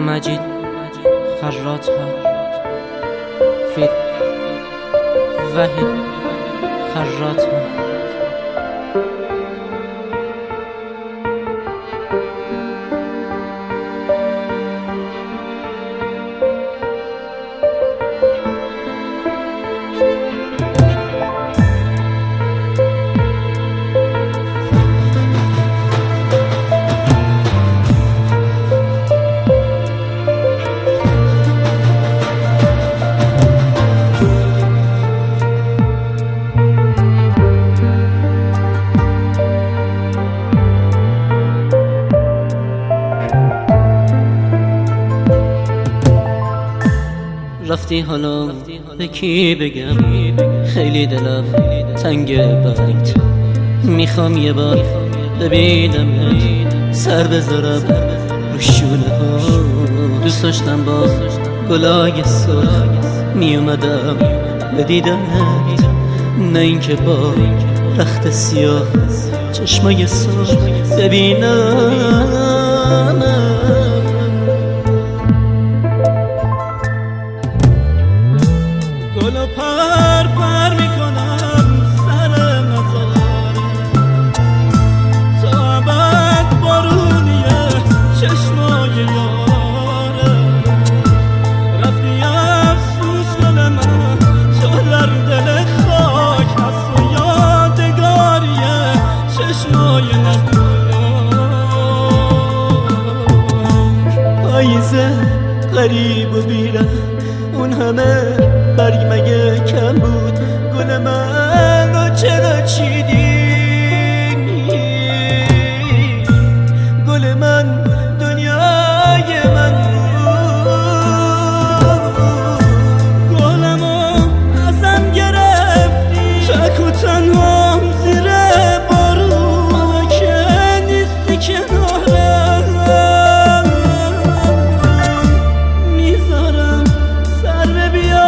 مجید خراطها في وحید خراطها. رفتی حالا به کی بگم؟ خیلی دلم تنگ برات، میخوام یه بار ببینم، سر بذارم رو شونه ها. دوست داشتم با گلای سرخ میومدم به دیدنت، نه اینکه با رخت سیاه چشمای سرخ ببینم. گلو پر پر میکنم سر مزاره، تا ابد بارونیه چشمای یاره. رفتی افسوس گل من تو در دل خاک هست و یادگاریه چشمای ندونم. پاییزه غریب و بیره، اون همه برگ مگه کم بود؟ گل من چرا چیدی؟ گل من دنیای من بود، گلمو ازم گرفتی تک و تنها زیر بارون که نیستی کنارم. میذارم سر به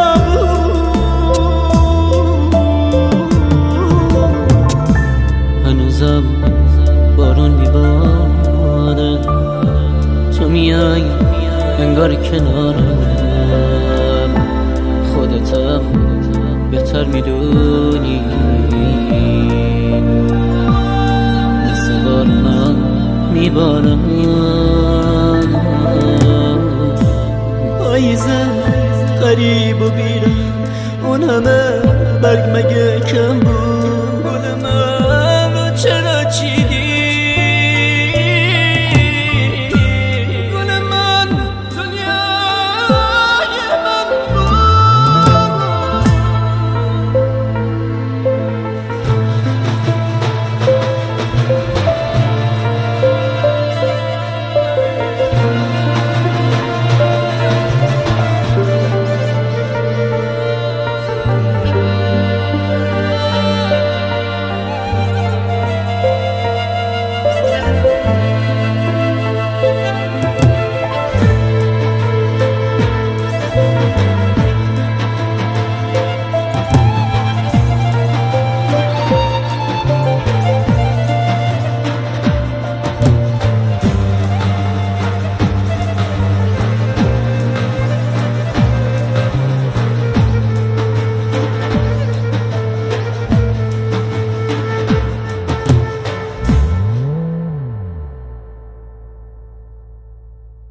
هنوزم بارون میباره، تو میای انگار کنارم، خودتم بهتر میدونی.